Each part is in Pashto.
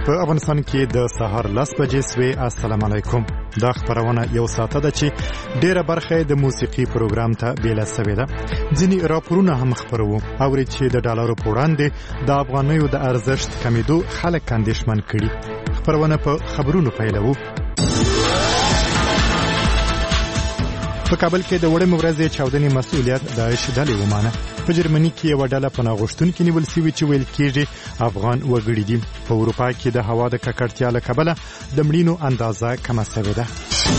په افغانستان کې د سهار 10 بجې سوي. السلام علیکم. دا خبرونه یو ساعته ده چې ډیره برخه د موسیقي پروګرام ته بیل شوې ده. ځینې راپورونه هم خبرو او چې د ډالرو په وړاندې د افغانیو د ارزښت کمیدو خلک اندېښمن کړي. خبرونه په خبرونو پیلوو. په کابل کې د وړمې ورځې چاودنې مسؤلیت داعش ډلې ومانه. په جرمني کې یو ډله پناه غوښتونکي نیول شوي چې ویل کېږي افغان وګړي دي. په اروپا کې د هوا د ککړتیا له کبله د مړینو اندازه کمه شوې ده.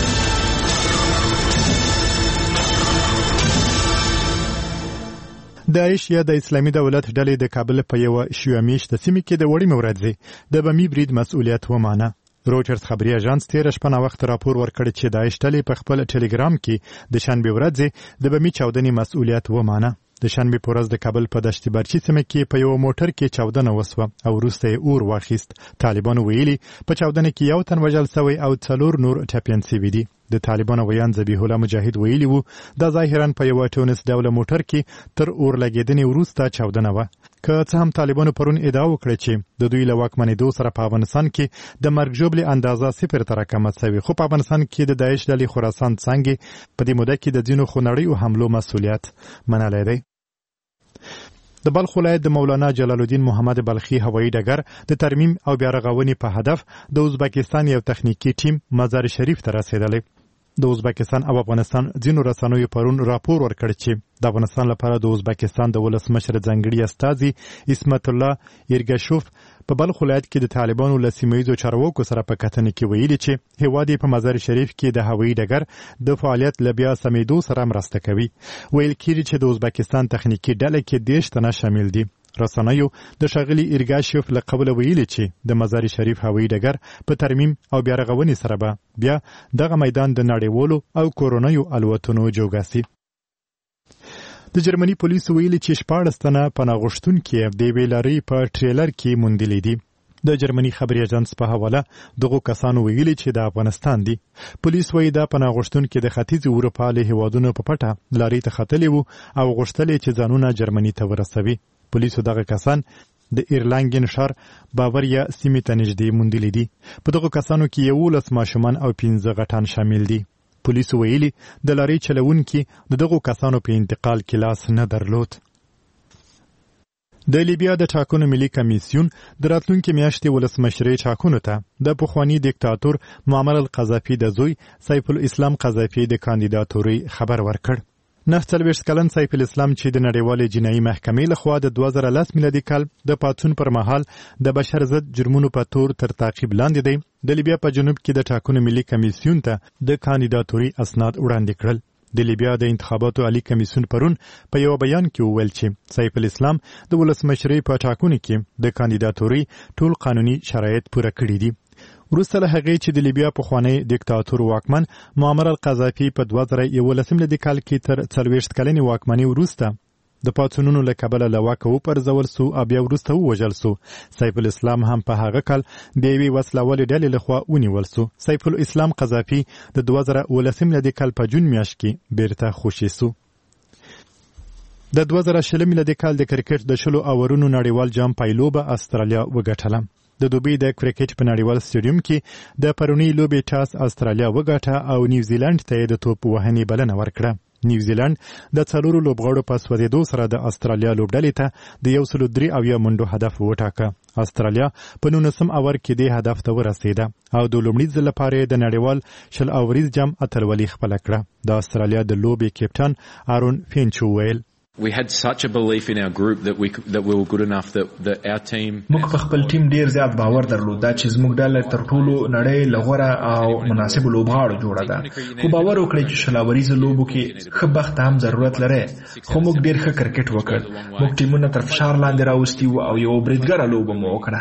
داعش یا د اسلامي دولت ډلې د کابل په یو شیعه میشته سیمه کې د وړمې ورځې د بمي برید مسؤلیت ومانه. روجرز خبري اژانس تیر شپه نا وخت راپور ورکړ چې داعش ډلې په خپل ټلګرام کې د شنبه ورځې د بمي چاودنې مسؤلیت ومانه. د شنبه په ورځ د کابل په دشت برچی سیمه کې په یو موټر کې چاودنه وسوه او وروسته یې اور واخیست. طالبانو ویلي په چاودنه کې یو تن وژل شوی او 4 نور ټپيان شوي دي. د طالبانو ویان ذبیح الله مجاهد ویلي وو دا ظاهرا په یو ټونس ډول موټر کې تر اور لګیدنې وروسته چاودنه و. که څه هم طالبانو پرون ادعا وکړه چې د دوی له واکمنېدو سره په افغانستان کې د مرګ ژوبلې اندازه 0 ته راکمه شوې، خو په افغانستان کې د داعش ډلې خراسان څنګه په دې موده کې د ځینو خونړیو حملو مسؤلیت منلی دی. د بلخ ولایت د مولانا جلال الدین محمد بلخي هوایي ډګر د ترمیم او بیا رغونې په هدف د ازبکستان یو تخنیکی ټیم مزار شریف ته رسیدلی. د ازبکستان او افغانستان ځینو رسنیو پرون راپور ورکړ چې د افغانستان لپاره د ازبکستان د ولسمشر ځانګړي استازي اسمت الله ایرګشوف په بلخ ولایت کې د طالبانو له سیمه‌ییزو چارواکو سره په کتنه کې ویلي چې هیواد په مزار شریف کې د هوایي ډګر د فعالیت له بیا سمیدو سره مرسته کوي. ویل کېږي چې د ازبکستان تخنیکی ډله کې 10 تنه شامل دي. رسنیو د شاغلي ایرګاشوف له قبله ویلي چې د مزار شریف هوایي ډګر په ترمیم او بیا رغونې سره به بیا دغه میدان د نړیوالو او کورونایو الوتنو جوګاسي. د جرمني پولیسو ویلي چې 14 تنه پناه غوښتونکي د ویلاري په ټریلر کې موندلې دي. د جرمني خبري اژانس په حواله دغه کسانو ویلي چې د افغانستان دي. پولیس وایي دا پناه غوښتونکي د ختیځ اروپا له هیوادونو په پټه لارې ته ختلي وو او غوښتل چې ځانونه جرمني ته ورسوي. پولیسو دغه کسان د ایرلانګن ښار باوریا سیمې ته نږدې موندلي دي. په دغه کسانو کې 11 ماشومان او 15 غټان شامل دي. پولیسو ویلي د لارې چلوونکي دغه کسانو په انتقال کې لاس نه درلود. د لیبیا د ټاکنو ملي کمیسیون د راتلونکي میاشتې ولسمشرۍ ټاکنو ته د پخوانی دیکتاتور معمر القذافي د زوی سیف الاسلام قذافي د کاندیداتورۍ خبر ورکړ. 49 کلن سیف الاسلام چې د نړیوالې جنایي محکمې لخوا د 2010 میلادي کال د پاتون پر مهال د بشر ضد جرمونو په تور تر تعقیب لاندې دی، د لیبیا په جنوب کې د ټاکنو ملي کمیسیون ته د کاندیداتورۍ اسناد وړاندې کړل. د لیبیا د انتخاباتو عالی کمیسیون پرون په یو بیان کې وویل چې سیف الاسلام د ولسمشرۍ په ټاکنو کې د کاندیداتورۍ ټول قانوني شرایط پوره کړي دي. وروسته له هغې چې د لیبیا پخوانی دیکتاتور واکمن معمر القذافي په 2011 میلادي کال کې تر 40 کلنې واکمنۍ وروسته د پاڅونونو له کبله له واکه وپرځول سو او بیا وروسته ووژل سو. سیف الاسلام هم په هغه کال د یوې وسلوالې ډلې لخوا ونیول سو. سیف الاسلام قذافي د 2019 میلادي کال په جون میاشت کې بیرته خوشي سو. د 2020 میلادي کال د کرکټ د 10 اورونو نړیوال جام پایلوبه استرالیا وګټله. د دوبۍ د کرکټ په نړیوال سټیډیوم کې د پرونی لوبې ټاس استرالیا وګټه او نیوزیلند ته د توپ وهنې بلنه ورکړه. نیوزیلند د 4 لوبغاړو په سودېدو سره د استرالیا لوبډلې ته د 103 منډو هدف وټاکه. استرالیا په 19 اور کې د هدف ته ورسېده او د لومړي ځل لپاره د نړیوال شل اوریز جام اتلولي خپل کړه. د استرالیا د لوبې کپټان آرون فینچ ویل We had such a belief in our group that we were good enough that our team موږ په خپل ټیم ډیر زیات باور درلود چې زموږ ډله تر ټولو نړۍ لغوره او مناسب لوبغاړو جوړه ده. خو باور وکړئ چې شلاوریز لوبو کې ښه بخت هم ضرورت لري. خو موږ ډیر ښه کرکټ وکړ. موږ ټیمونه تر فشار لاندې راوستي او یو بریدګره لوبه مو وکړه.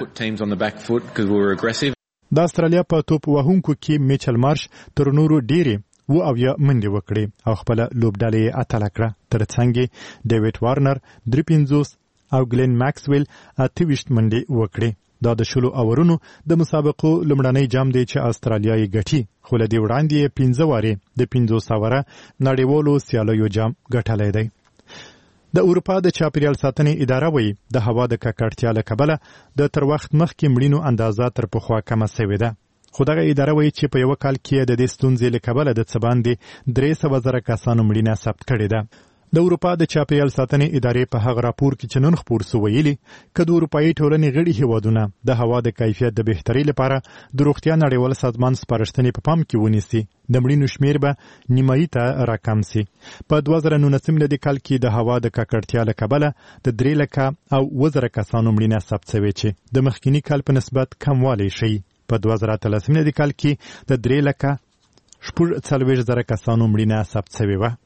د استرالیا په توپ وهونکو کې میچل مارش تر نورو ډیره او یا منډه وکړي او خپل لوبډلې اتل کړه. ترڅنګ ډیوډ وارنر 350 او ګلین ماکسویل 28 منډه وکړي. دا د 10 اورونو د مسابقو لومړنی جام دی چې استرالیا یې ګټي، خو له دې وړاندې 15 واره د 500 نړیوالو سیالیو جام ګټلی دی. د اروپا د چاپیریال ساتنې اداره وایي د هوا د ککړتیا له کبله د تر وخت مخکې مړینو اندازه تر پخوا کمه شوې ده. خو دغه اداره وایي چې په یو کال کې د دې ستونزې له کبله د څه باندې 300,000 کسانو مړینه ثبت کړې ده. د اروپا د چاپیریال ساتنې ادارې په هغه راپور کې چې نن خپور سو ویلي چې د اروپایي ټولنې غړي هیوادونه د هوا د کیفیت د بهترۍ لپاره د روغتیا نړیوال سازمان سپارښتنې په پام کې ونیسي. د مړینو شمیر به نیمایي ته راکم سي. په 2019 میلادي کال کې د هوا د ککړتیا له کبله د 300,000 کسانو مړینه ثبت شوې چې د مخکینی کال په نسبت کموالی شي. په 2013 میلادي کال کې د 340,000 کسانو مړینه ثبت شوې وه.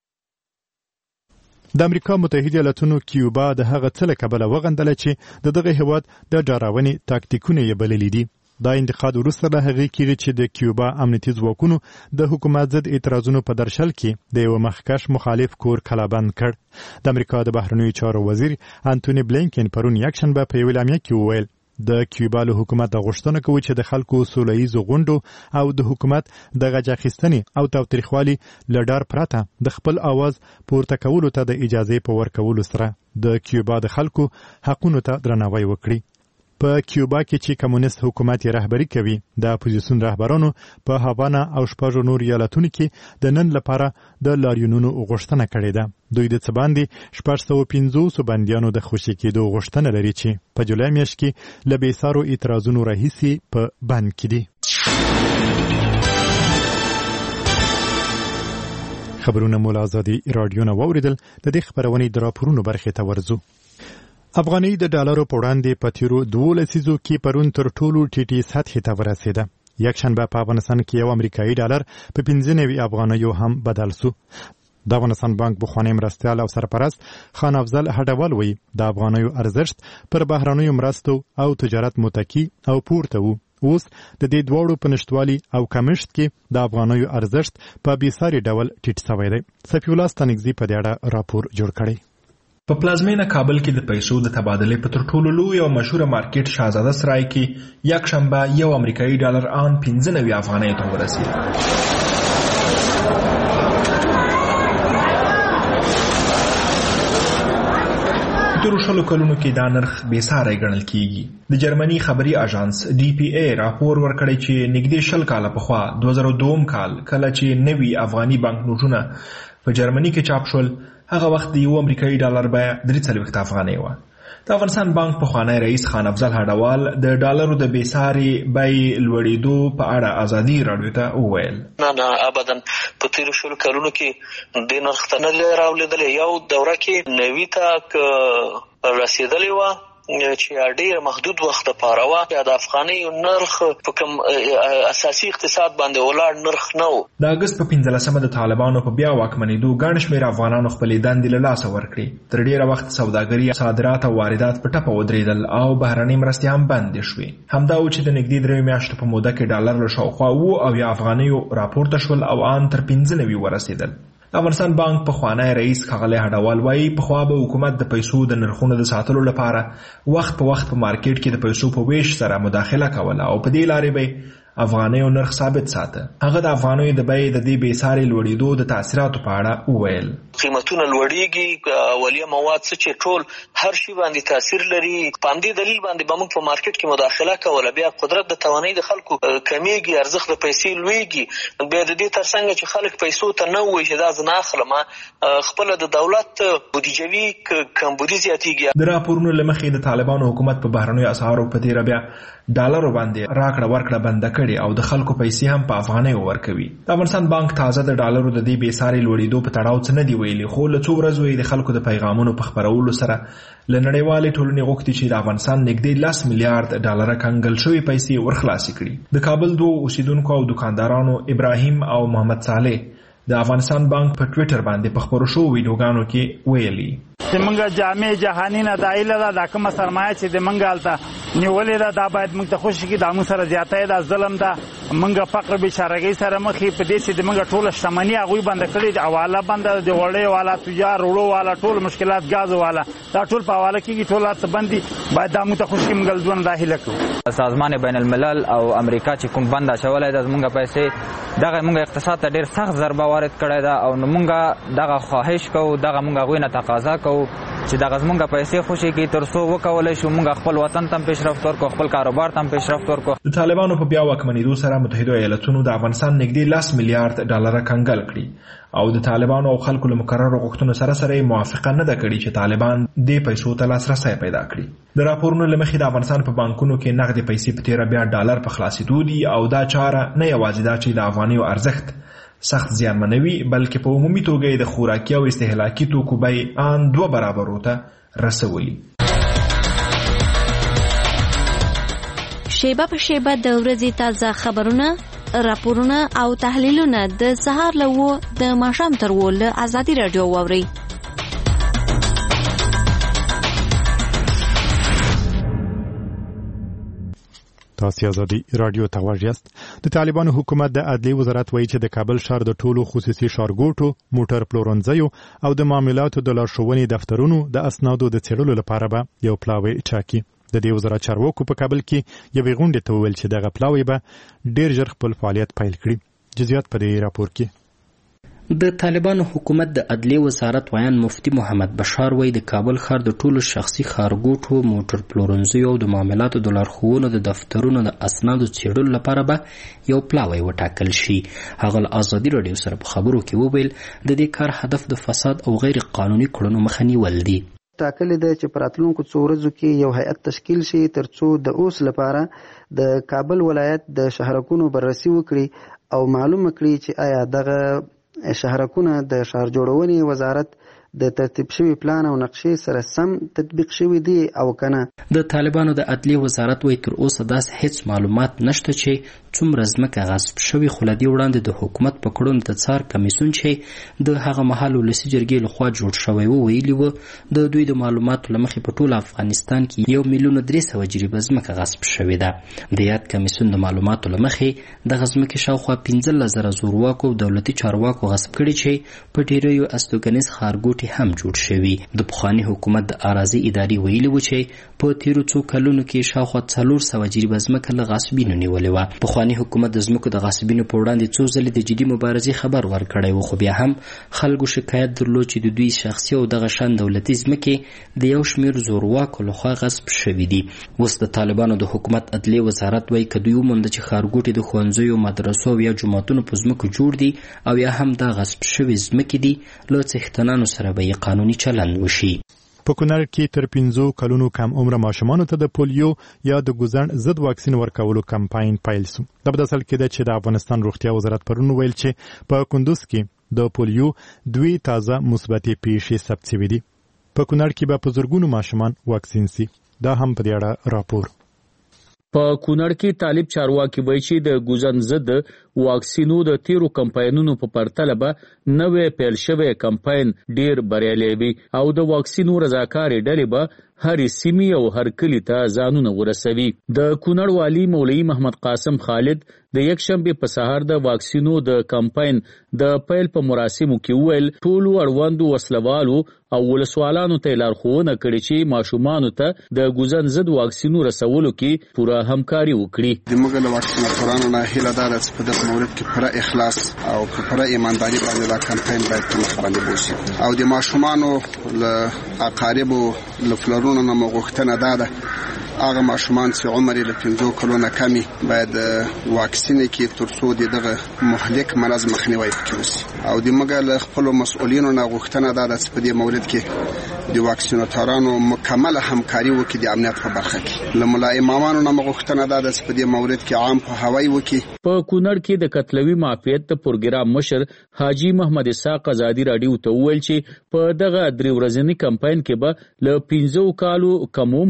د امریکا متحده ایالاتونو کیوبا د هغه څه له کبله وغندله چې د دغه هیواد د ډاراونې تاکتیکونه یې بللي دي. دا انتقاد وروسته له هغې کېږي چې د کیوبا امنیتي ځواکونو د حکومت ضد اعتراضونو په درشل کې د یو مخکښ مخالف کور کلابند کړ. د امریکا د بهرنیو چارو وزیر انټونی بلینکن پرون یکشنبه په یوه اعلامیه کې وویل د کیوبا له حکومت غوښتنه کوي چې د خلکو سولهییزو غونډو او د حکومت د غچ اخیستنې او تاوتریخوالي له ډار پرته د خپل اواز پورته کولو ته د اجازې په ورکولو سره د کیوبا د خلکو حقونو ته درناوی وکړي. په کیوبا کې چې کمونیست حکومت یې رهبري کوي د اپوزیسیون رهبرانو په هاوانا او شپږو نور ایالتونو کې د نن لپاره د لاریونونو غوښتنه کړې ده. دوی د څه باندې 650 بندیانو د خوشي کېدو غوښتنه لري چې په جولای میاشت کې له بېسارو اعتراضونو راهیسې په بند کې دي. خبرونه مو له ازادي راډیو نه واورېدل. د دې خبرونې د راپورونو برخې ته ورځو. افغانۍ د ډالرو په وړاندې په تیرو 2 لسیزو کې پرون تر ټولو ټیټې سطحې ته ورسېده. یکشنبه په افغانستان کې یو امریکایي ډالر په 95 افغانیو هم بدل سو. د افغانستان بانک بخوانی مرستیال او سرپرست خان افضل هډوال وایي د افغانیو ارزښت پر بهرنیو مرستو او تجارت متکی او پورته وو. اوس د دې دواړو په نشتوالي او کمښت کې د افغانیو ارزښت په بېساري ډول ټیټ شوی دی. صفي الله ستانکزي په دې اړه راپور جوړ کړی. په پلازمینه کابل کې د پیسو د تبادلې په تر ټولو لوی او مشهوره مارکیټ شاهزاده سرای کې یکشنبه یو امریکایي ډالر آن 95 افغانۍ ته ورسید. په تیرو 20 کلونو کې دا نرخ بېساری ګڼل کیږي. د جرمني خبري اژانس DPA راپور ورکړی چې نږدې 20 کاله پخوا 2002 کال کله چې نوي افغاني بانک نوټونه په جرمني کې چاپ شول هغه وخت د یو امریکایي ډالر بیه 43 افغانۍ وه. د افغانستان بانک پخوانی رئیس خان افضل هډوال د ډالرو د بېساري بیې لوړېدو په اړه ازادي راډیو ته وویل. نه ابدا په تیرو 20 کلونو کې د نرخ ته نه راولېدلی. یو دوره کې 90 ته رسېدلی وه چې ډېر محدود وخت لپاره وه. د افغانۍ نرخ په کوم اساسي اقتصاد باندې ولاړ نرخ نه و. د اګست په 15مه د طالبانو په بیا واکمنېدو ګڼ شمېر افغانانو خپلې دندې له لاسه ورکړې. تر ډېره وخت سوداګري، صادرات او واردات په ټپه ودرېدل او بهرنۍ مرستې هم بندې شوې. همدا و چې د نږدې 3 میاشتو په موده کې ډالر له شاوخوا 70 افغانیو راپورته شول او آن تر 95 ورسېدل. د افغانستان بانک پخوانی رئیس ښاغلی هډوال وایي پخوا به حکومت د پیسو د نرخونو د ساتلو لپاره وخت په وخت په مارکیټ کې د پیسو په ویش سره مداخله کوله او په دې لارې به افغانیو نرخ ثابت ساته. هغه د افغانیو د بیې د دې بېساري لوړېدو د تاثیراتو په اړه وویل. قیمتونه لوړېږي، اولیه مواد څه چې ټول هر شي باندې تاثیر لري. په همدې دلیل باندې به موږ په مارکیټ کې مداخله کوله. بیا قدرت د توانایي د خلکو کمیږي، ارزښت د پیسې لوړېږي. بیا د دې ترڅنګ چې خلک پیسو ته نه وایي چې دا زه نه اخلم، خپله د دولت بودیجوي کمبودي زیاتېږي. د راپورونو له مخې د طالبانو حکومت په بهرنیو اسعارو په تېره بیا ډالرو باندې راکړه ورکړه بنده کړې او د خلکو پیسې هم په افغانیو ورکوي. د افغانستان بانک تازه د ډالرو د دې بېساري لوړېدو په تړاو څه نه دي ویلي، خو له څو ورځو یې د خلکو د پیغامونو په خپرولو سره له نړیوالې ټولنې غوښتي چې د افغانستان نږدې 10 میلیارډ ډالره کنګل شوې پیسې ورخلاصې کړي. د کابل 2 اوسیدونکو او دکاندارانو ابراهیم او محمد صالح د افغانستان بانک په ټویټر باندې په خپرو شوو ویډیوګانو کې ویلي چې موږ جامع جهانی نه دایله دا کومه سرمایه چې د منګالته نیولې دا باید موږ ته خوشي کې د موږ سره زیاته دا ظلم ده موږ فقر بشارګي سره مخې په دې چې د موږ ټول شتمنۍ هغه باندې کړې د حواله باندې د وړې والا تجار وړو والا ټول مشکلات غاز والا دا ټول په حواله کې ټول څه باندې باید د موږ ته خوشي موږ ځون داخله کړو. سازمان بین الملل او امریکا چې کوم بند شولای د موږ پیسې دغه موږ اقتصاد ته ډیر سخت ضربه وارد کړی دا او موږ دغه خواهش کوو دغه موږ غوښنه تقاضا کوو چې دغه موږ پیسې خوشي کې ترڅو وکولای شو موږ خپل وطن ته پیشرفت ورکړو خپل کاروبار ته پیشرفت ورکړو. د طالبانو په بیا واکمنېدو سره متحده ایالاتونو د افغانستان نږدې 10 میلیارډ ډالر کنګل کړي او د طالبانو او خلکو له مقررو غوښتنو سره موافقه نه ده کړې چې طالبان دې پیسو ته لاسرسی پیدا کړي. د راپورونو له مخې د افغانستان په بانکونو کې نغدي پیسې په 13 بیا ډالر په خلاصېدو دي او دا چاره نه یوازې دا چې د افغانیو ارزښت سخت زیانمنوي بلکې په عمومي توګه د خوراکي او استهلاکي توکو بیې ان 2 برابرو ته رسولي. شیبه په شیبه د ورځې تازه خبرونه راپورونه او تحلیلونه د سهار له د ماښام تر له ازادي رادیو واوري. تاسو ازادي رادیو ته واژیاست. د طالبانو حکومت د عدلي وزارت وایي چې د کابل ښار د ټولو خصوصي ښارګوټو موټر پلورنځیو او د معاملاتو د لارښوونې دفترونو د اسنادو د څېړلو لپاره به یو پلاوی ټاکي. د دې وزارت چارواکو په کابل کې یوې غونډې ته وویل چې دغه پلاوی به ډیر ژر خپل فعالیت پیل کړي. جزئیات په دې راپور کې. د طالبانو حکومت د عدلیې وزارت ویان مفتي محمد بشار وایي د کابل ښار د ټولو شخصي ښارګوټو موټر پلورنځیو او د معاملاتو د لارښوونو د دفترونو د اسنادو څېړلو لپاره به یو پلاوی وټاکل شي. هغه له ازادي رادیو سره په خبرو کې وویل د دې کار هدف د فساد او غیر قانوني کړنو مخه نیول دي. ټاکلې ده چې په راتلونکو څو ورځو کې یو هیئت تشکیل شي ترڅو د اوس لپاره د کابل ولایت د شهرکونو بررسي وکړي او معلومه کړي چې آیا دغه شهرکونه د شهر جوړونې وزارت د ترتیب شوی پلان او نقشې سره سم تطبیق شوی دی او کنه. د طالبانو د عدلیې وزارت وایي تر اوسه داسې هیڅ معلومات نشته چې څومره ځمکه غصب شوې، خو له دې وړاندې د حکومت په کړنو د څار کمیسیون چې د هغه مهال ولسي جرګې لخوا جوړ شوی ویلي و د دوی د معلوماتو له مخې په ټول افغانستان کې 1,300,000 جریبه ځمکه غصب شوې ده. د یاد کمیسیون د معلوماتو له مخې دغه ځمکې شاوخوا 15,000 زورواکو او دولتي چارواکو غصب کړي چې په ډیریو استوګنیز ښارګوټي هم جوړ شوي. د پخواني حکومت د اراضي ادارې ویلي و چې په تیرو څو کلونو کې شاوخوا 400 جریبه ځمکه له غاصبینو نیولې وه. پخواني حکومت د ځمکو د غاصبینو په وړاندې څو ځلې د جدي مبارزې خبر ورکړی و، خو بیا هم خلکو شکایت درلود چې د دوی شخصي او دغه شان دولتي ځمکې د یو شمېر زورواکو لخوا غصب شوي دي. اوس د طالبانو د حکومت عدلیې وزارت وایي که دوی ومونده چې ښارګوټي د ښوونځیو، مدرسو او یا جوماتونو په ځمکو جوړ دي او یا هم دا غصب شوي ځمکې دي، له څښتنانو سره به یې قانوني چلند وشي. په کونړ کې تر 5 کلونو کم عمره ماشومانو ته د پولیو یا د ګوزن ضد واکسین ورکولو کمپاین پیل شو. د بداسل کې د چې د افغانستان روغتیا وزارت پرون ویل چې په کندوز کې د پولیو 2 تازه مثبتې پیښې ثبت شوې دي. په کونړ کې به په زرګونو ماشومان واکسین شي. دا هم په دې اړه راپور. په کونړ کې طالب چارواکي وایي چې د ګوزن ضد واکسینو د تیرو کمپاینونو په پرتله به نوې پیل شوی کمپاین ډیر بریالی وي او د واکسینو رضاکارې ډلې به هرې سیمې او هر کلي ته ځانونه ورسوي. د کونړ والي مولوي محمد قاسم خالد د یکشنبې په سهار د واکسینو د کمپاین د پیل په مراسمو کې وویل ټولو اړوندو وسلوالو او ولسوالانو ته لارښوونه کړې چې ماشومانو ته د ګوزن ضد واکسینو رسولو کې پوره همکاري وکړي. د موږ له واکسیناتورانو نه هیله ده چې په دغه مورد کې پوره اخلاص او پوره ایمانداري باندې دا کمپاین باید په مخ باندې بوځي او د ماشومانو له اقاربو له فلرونو نه مغوښتنه ده هغه ماشومان چې عمر یې له 15 کلونو کمی باید واکسین کې ترڅو دغه مهلک مرض مخنیوي وکړي او د موږ له خپل مسؤلینو نه غوښتنه ده چې په دې مورد کې د واکسیناتورانو مکمله همکاري وکړي د امنیت په برخه کې. له ملا امامانو نه غوښتنه ده چې په دې مورد کې عام په هوای وکړي. په کونړ کې د قتلوي معافیت پروګرام مشر حاجی محمد اسحاق ازادي رادیو ته وویل چې په دغه 3 ورځنی کمپاین کې به له 15 کالو کم عمره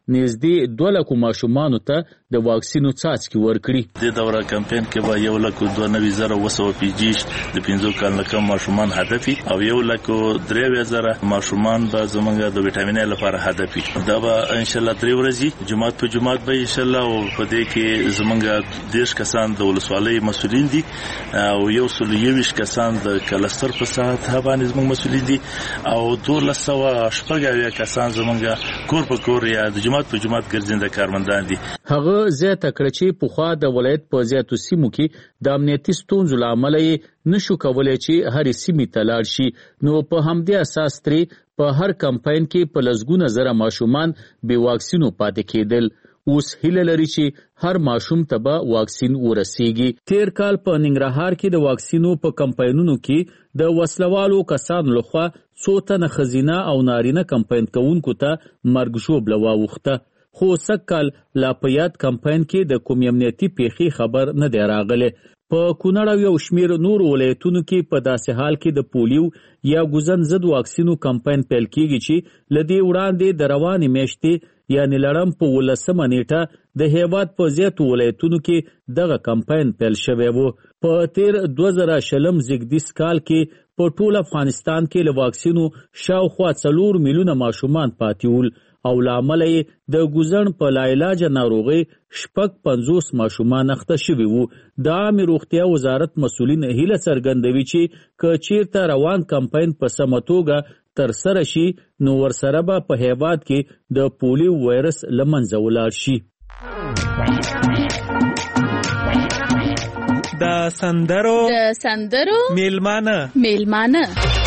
نږدې 2 لک ماشومان ته د واکسینو څاڅکي ورکړي. د دوره کمپاین کې به 1,92,200 پیجیش د 5 کال کم ماشومان هدفي او 1,03,000 ماشومان به زمونږ د وټامین لپاره هدفي. دا به ان شاء الله 3 ورځې جمعات په جمعات به ان شاء الله او په دې کې زمونږ 10 کسان د ولسوالۍ مسؤلین دي او 120 کسان د کلستر په ساحه باندې زمونږ مسؤلین دي او 200 کسان زمونږ کور په کور یا د جمعات په جمعات ګرځنده کارمندان دي. هغه زیاته کړه چې پخوا د ولایت په زیاتو سیمو کې د امنیتي ستونزو له امله یې نشو کولای چې هرې سیمې ته لاړ شي. نو په همدې اساس ترې په هر کمپاین کې په لسګونه زره ماشومان بې واکسینو پاتې کېدل. اوس هیله لري چې هر ماشوم ته به واکسین ورسیږي. تیر کال په ننګرهار کې د واکسینو په کمپاینونو کې د وسلوالو کسانو لخوا څو تنه ښځینه او نارینه کمپاین کوونکو ته مرګ ژوبله واوښته. خو سږکال لا په یاد کمپاین کې د کوم امنیتي پیښې خبر نه دی راغلی. په کونړ او یو شمیر نور ولایتونو کې په داسې حال کې د پولیو یا ګوزن ضد واکسینو کمپاین پیل کیږي چې لدې وړاندې د روانې میاشتې یعنی لړم په 19 نیټه د هیواد په زیاتو ولایتونو کې دغه کمپاین پیل شوی و. په تیر 2020 زیږدیز کال کې په ټول افغانستان کې له واکسینو شاوخوا 4 میلیونه ماشومان پاتې ول او لامل یې د ګوزن په لاعلاج ناروغي 50 ماشومان اخته شوي وو. د عامه روغتیا وزارت مسؤلین هیله څرګندوي چې که چیرته روان کمپاین په سمه توګه تر سره شي نو ورسره به په هیواد کې د پولیو وایرس له منځه ولاړ شي. د سندرو میلمانه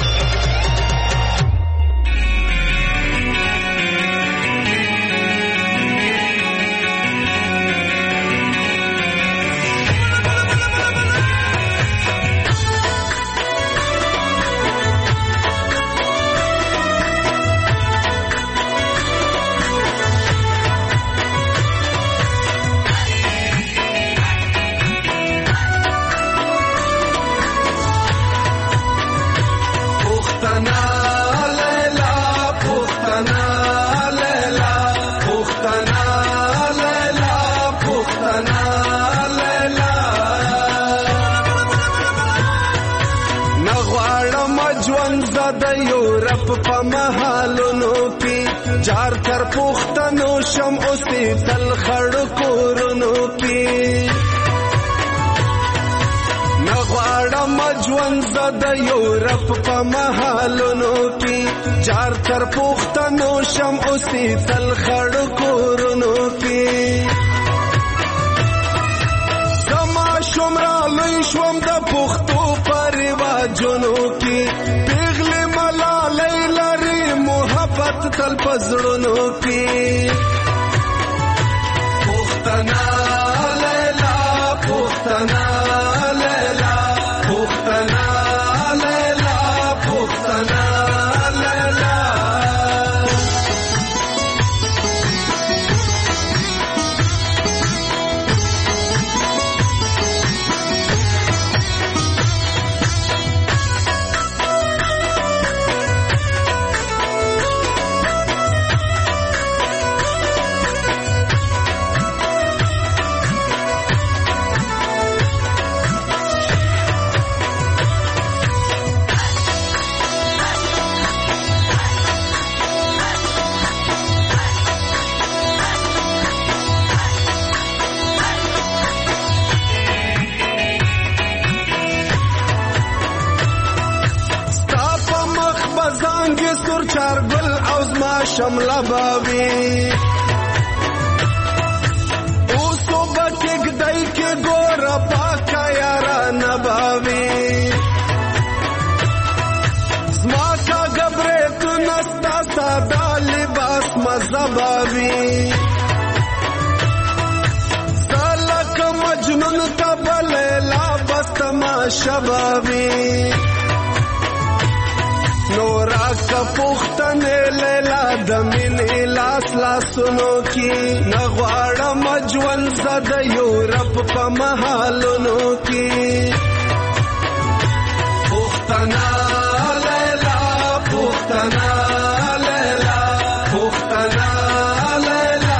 په محالونو کې جار تر پښتنو شم اوسې تل خړ کورونو کې نغواړم ژوند زده یورپ په محالونو کې جار تر پښتنو شم اوسې تل خړ کورونو کې زما شمرا لوی شوم د پښتو په رواجونو کې تل پزړونو کې پښتنا لیلا پښتنا لیلا پښتنا لیلا پښتنا لیلا شملا باوی اوسو بکیگ دای که گورا پاکا یارا نباوی زما کا گبره تو نستا سادا لباس مزباوی سالک مجنون تبلیلا بستما شباوی نورا کا پختنه لیلا د مینې لاس لاسونو کې نغواړم ژوند زده یورپ په محالونو کې پختنا لیلا پختنا لیلا پختنا لیلا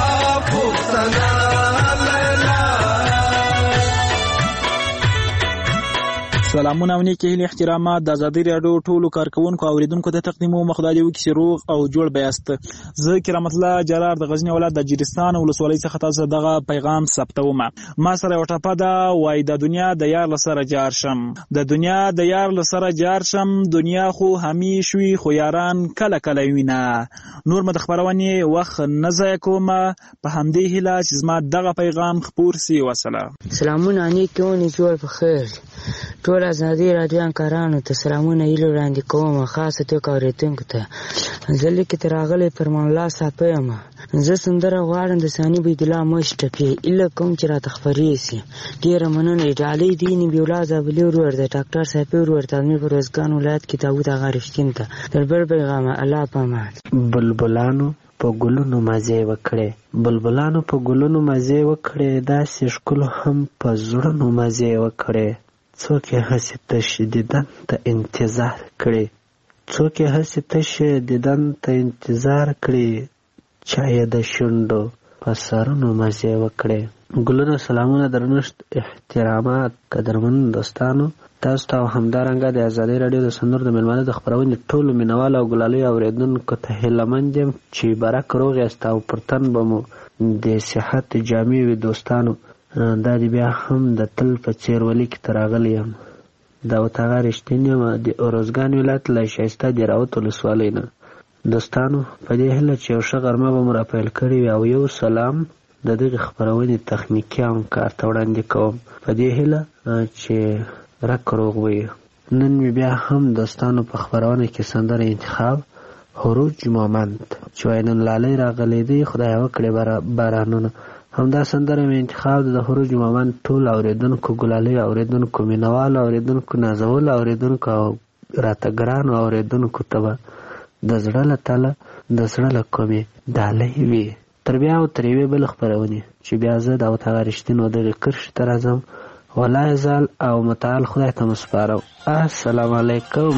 سلامونه او نیکی هیلې احترامات د ازادي راډیو ټولو کارکونکو او اوریدونکو ته تقدیموم. خدای دې وکړي چې روغ او جوړ بیاست. زه کرام الله جلال د غزنی ولایت د جیرستان ولسوالۍ څخه تاسو دغه پیغام ثبتوم. ما سره یو ټپه ده، وای د دنیا د یار لسره جار شم، د دنیا د یار لسره جار شم، دنیا خو همیش وي خو یاران کله کله وینه. نور مد خبرونه وخت نه ضایع کوم، په همدې هیله چې زما دغه پیغام خپور سی. وسلام. سلامونه نیکونه جوړ په خیر. ټول ازادي راډیو انکارانو ته سلامونه ایله وړاندې کوم، خاصه توګه اوریدونکو ته. زه لیکې تر راغلی فرمان الله صاحب یم. زه سندره غواړم د ثاني بيدلا مش ټپې اله کوم چې راته خبرې سي. ډیره مننه. ډالۍ دین بیولا زابلی ورور د ډاکټر صاحب ورور تلمی په روزګان ولایت کې داوود اغا رښتین ته دربر پیغام الله پامان. بلبلانو په ګلونو مزه وکړي، بلبلانو په ګلونو مزه وکړي، داسې ښکلو هم په زړونو مزه وکړي. څوک یې هسې تش دیدن ته انتظار کړي، څوک یې هسې تش دیدن ته انتظار کړي، چا یې د شونډو په سرونو مزه وکړي. ګلونه، سلامونه، درنښت، احترامات قدرمن دوستانو، تاسو ته همدارنګه د ازادي راډیو د سندرو د میلمانه د خپرونې ټولو مینوال او ګلالۍ اوریدونکو ته هیلهمند یم چې برک روغ یاست او پر تن به مو د صحت جامې وي. دوستانو، دا دی بیا هم د تل په څیر ولي کې تراغلی یم. دا وتاغه رښتین یم د اروزګان ولایت له شایسته د راوت ولسوالۍ نه. دوستانو، په دې هیله چې یو ښه غرمه به مو راپیل کړې وي او یو سلام د دغې خپرونې تخنیکي همکار ته وړاندې کوم په دې هیله چې رک روغ وي. نن مې بیا هم دوستانو په خپرونه کې سندره انتخاب هروج مومند چې وایي نن لالۍ راغلی دی خدای وکړي بارانونه. همدا سندره مې انتخاب د هروج مومند ټول اوریدونکو ګلالۍ اوریدونکو مینوالو اوریدونکو نازولو اوریدونکو او راته ګرانو اوریدونکو ته به د زړه له تله د زړه له کومې ډالۍ وي. تر بیا او تر یوې بلې خپرونې چې بیا زه د وتاغه رښتین و دغې کرښې ته راځم، ولا یزال او متعال خدای ته مسپارم. السلام علیکم.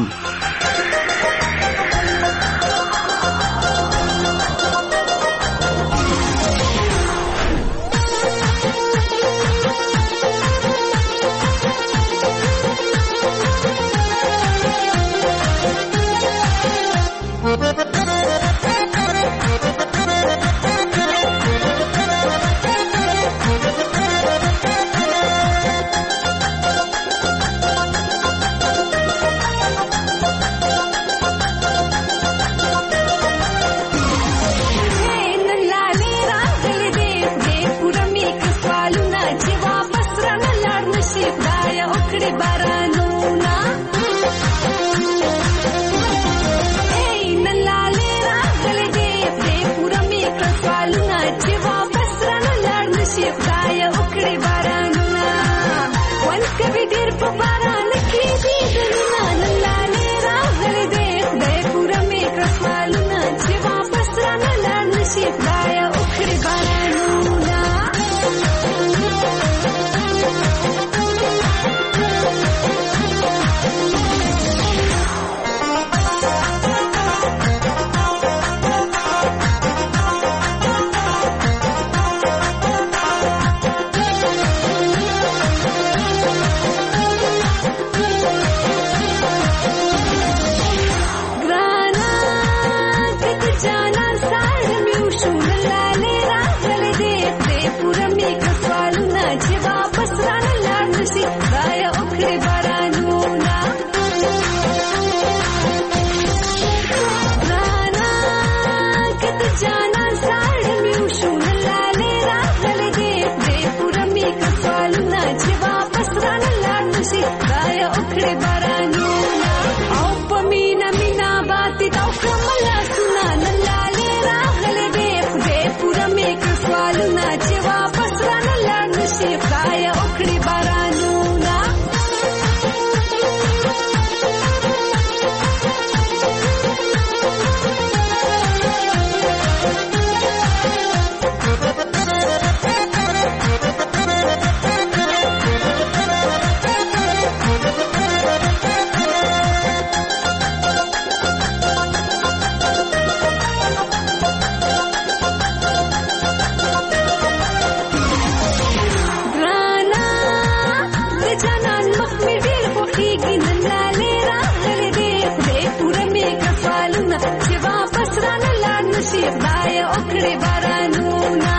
وکړې بارانونه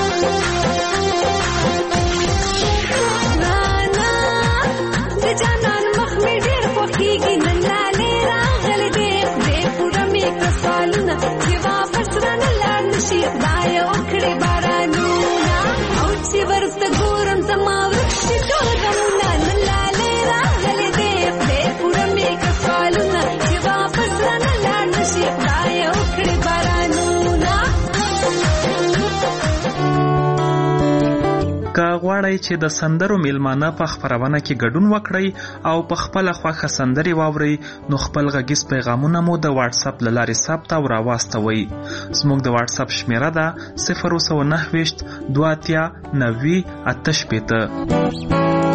د جانان مخ مې ډېر خوښېږي نن لالې راغلې دې خدای پوره مې کړه سوالونه چې واپس رانه لاړ نشي خدایه وکړې بارانونه او چې ورته ګورم زما ورک شي ټول غمونه نن لالې راغلې دې خدای پوره مې کړه سوالونه چې واپس رانه لاړ نشي خدایه وکړې بارانونه. که غواړئ چې د سندرو میلمانه په خپرونه کې ګډون وکړئ او په خپله خوښه سندرې واورئ نو خپل غږیز پیغامونه مو د واتس اپ له لارې ثبت او راواستوئ. زموږ د واتس اپ شمیره ده 029 2 90 88.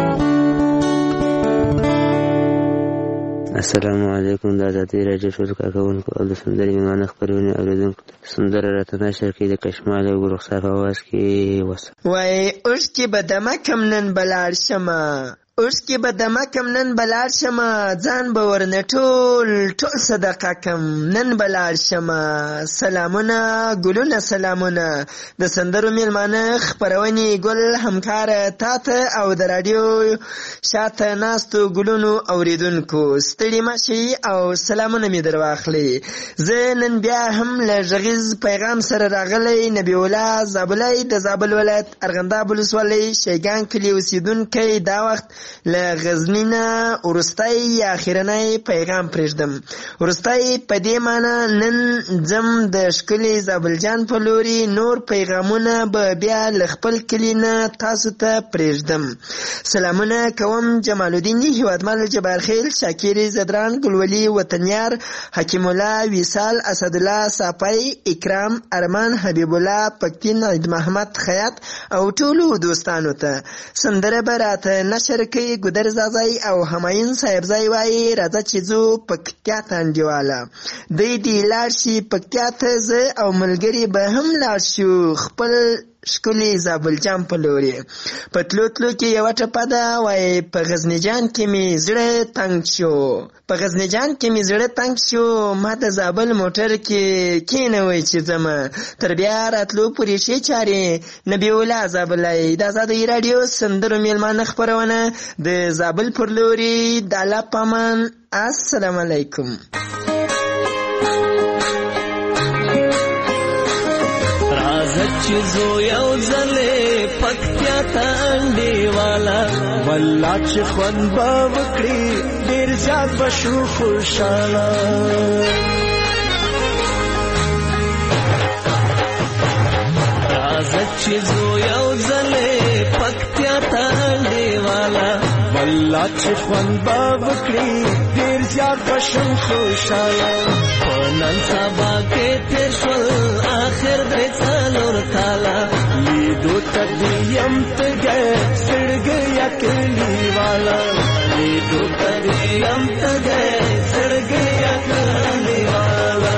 السلام علیکم. د ازادي راډیو شروع کارکوونکو او د سندرې میلمانه خپرونې اورېدونکو ته سندره راته نشر کې د کشمال او رخسار په اواز کې وسه وای اوس کې به دمه کم نن بلاړ شمه اوس کې به دمه کم نن بلاړ شمه ځان به ورنه ټول صدقه کم نن بلاړ شمه. سلامونه ګلونه سلامونه د سندرو میلمانه خپرونې ګل همکاره تاته او د راډیو شاته ناستو ګلونو اوریدونکو ستړي مشي او سلامونه می در واخلي. زه نن بیا هم له غږیز پیغام سره راغلی نبی الله زابلای د زابل ولایت ارغنداب ولسوالۍ شیګان کلی اوسیدونکی دا وخت له غزنی نه ورستای اخیرنی پیغام پرېږدم. ورستای په دې معنی نن ځم د ښکلي زابل جان په لوري نور پیغامونه به بیا له خپل کلي نه تاسو ته پرېږدم. سلامونه کوم جمال الدین هیوادمل جبارخیل شاکر زدران ګلولي وطنیار حکیم الله وصال اسدالله صافی اکرام ارمان حبیب الله پکتین عید محمد خیاط او ټولو دوستانو ته سندره به راته نشر کوي ګودر زازای او همایون صاحبزای وایي راځه چې ځو پکتیا ته انډیواله دوی دې لاړ شي پکتیا ته زه او ملګري به هم لاړ شو خپل ښکلي زابل جان په لوري. په تلو تلو کې یوه ټپه ده وایي په غزني جان کې مې زړه تنګ شو په غزني جان کې مې زړه تنګ شو ما د زابل موټر کې کېنوئ چې ځمه تر بیا راتلو پورې ښې چارې نبی الله زابلای د ازادۍ راډیو سندرو میلمانه خپرونه د زابل پر لوري د الله په امان. السلام علیکم. چې زو یو ځلې پکتیا ته انډیواله والله چې خوند به وکړي ډېر زیات به شو خوشحاله راځه چې زو یو ځلې پکتیا ته انډیواله والله چې خوند به وکړي ډېر زیات به شو خوشحاله په نن سبا کې تېر شول آخر درې څلور کاله لیدو ته دې یم تږی زړګی یا کلیواله لیدو ته دې یم تږی زړګی یا کلیواله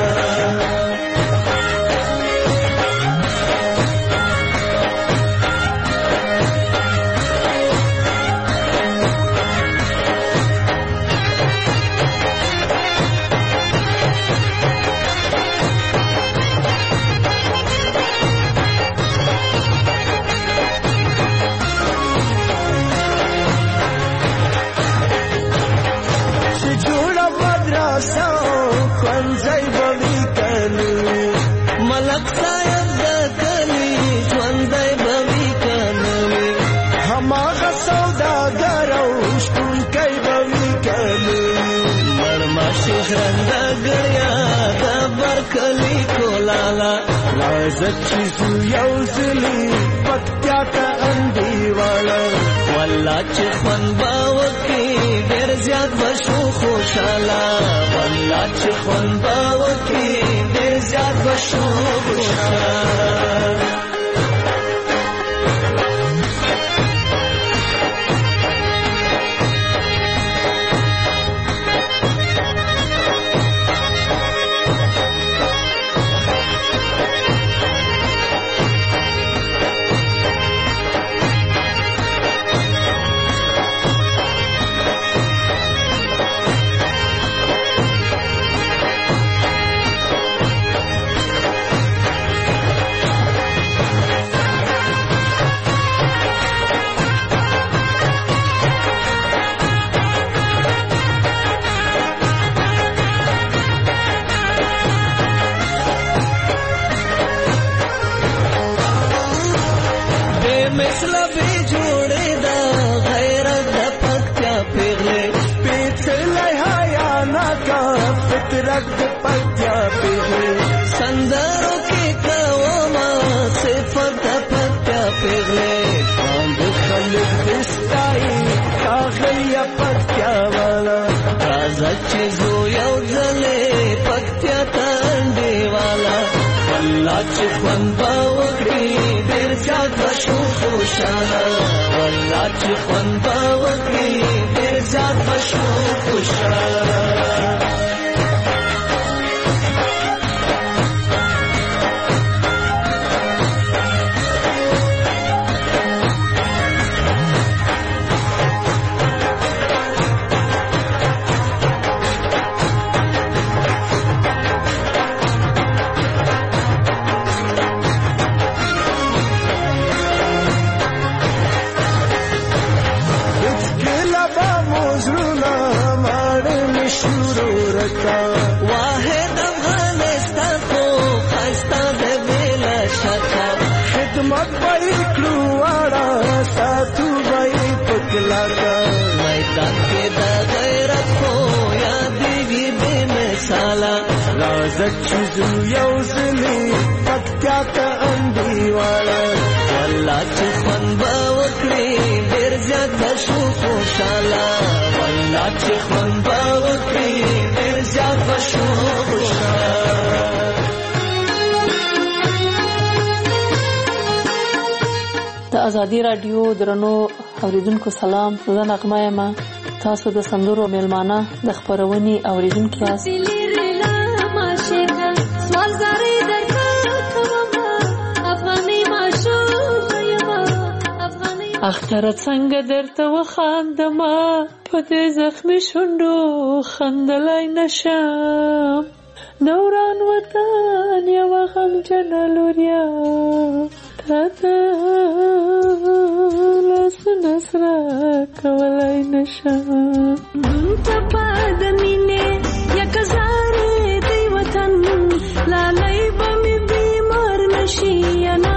راځه چې زو یو ځلې پکتیا ته انډیواله والله چې خوند به وکړي ډېر زیات به شو خوشحاله والله چې خوند به وکړي ډېر زیات به شو خوشحاله مثل به جوړې د غیرت د پکتیا پیغلې پیڅلې حیا ناکا فطرت د پکتیا پیغلې سندرو کې کوما صفت د پکتیا پیغلې باند خلک دستای کاغلیا پکتیا والا راځه چې زو یو ځلې پکتیا تانډې والا والله چې خوند به وکړي ډېر زیات به شو خوشحاله والله چې خوند به وکړي ډېر زیات به شو خوشحاله واحد افغانستان کو خستا د ویلا شکا خدمت پای کړواړه ساتو وای پکلاګا میدان کې د غیرت خو یادېږي بے مثاله راځه چې یو ځلې پکتیا ته انډیواله والله چې خوند به وکړي ډېر زیات به شو خوشحاله والله چې خوند به وکړي د ازادي رادیو درنو اوریدونکو سلام، زه نغمه یم. تاسو د سندرو میلمانه د خبرونې اوریدونکو یاست. اختر څنګه درته وخاندما په دې زخمي شونډو خندلای نشم نوران وطن یو غمجن لوریا تاته لاس نسرا کولای نشم تپا د مینې یک زارې دی وطن لالای بمې بیمار نشي انا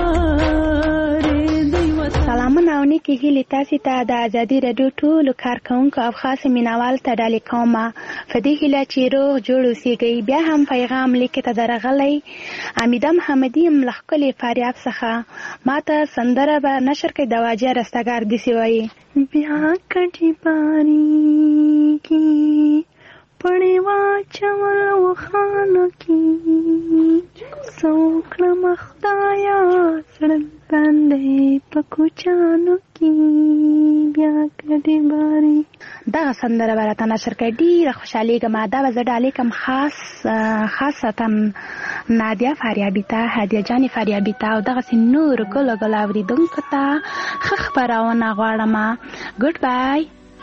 سلامونه او نیکی هیلې تاسې ته د ازادي راډیو ټولو کارکوونکو او خاص مینوال ته ډالۍ کومه په دې هیله چې روغ جوړ اوسېږئ. بیا هم پیغام لیکې ته درغلی امیده محمدي یم له ښکلي فاریاب څخه. ما ته سندره به نشر کړئ د واجه رستګار داسې وایي بیا کټي پاریږي پړې واچول وخانو کې څو کړم خدایا زړه باندې په کوچانو کې بیا کډې باري. دغه سندره به راته نشر کړئ. ډېره خوشحالېږم. دا به زه ډالۍ کړم خاصتا نادیه فاریابي ته، هدیه جانې فاریابي ته او دغسې نورو ګلو ګلو اورېدونکو ته ښه خپرونه غواړم. ګډ بای.